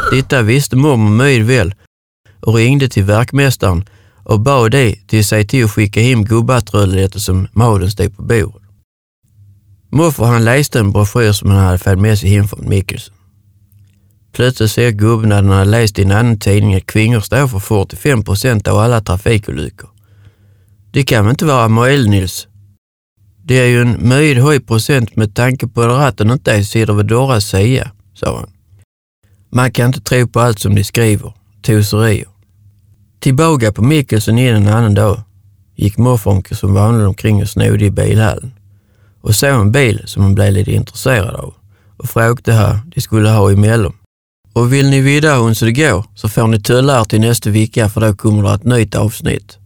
Detta visste mormor mycket väl och ringde till verkmästaren och bad det till sig till att skicka hem gubbatrullet som maden stod på bordet. Morfar han läste en broschyr som han hade fått med sig hem från Mikkelsen. Plötsligt ser gubben när han hade läst i en annan tidning att kvinnor står för 45% av alla trafikolyckor. Det kan väl inte vara möjligt, Nils? Det är ju en mycket hög procent med tanke på att ratten inte är sidor vid Doras sida, sa han. Man kan inte tro på allt som de skriver, toserier. Tillbaka på Mikkelsen in en annan dag gick morfonken som vanligt omkring och snodde i bilhallen och såg en bil som han blev lite intresserad av och frågade här de skulle ha emellan. Och vill ni vidare hur så det går så får ni tullar till nästa vecka för då kommer det ett nytt avsnitt.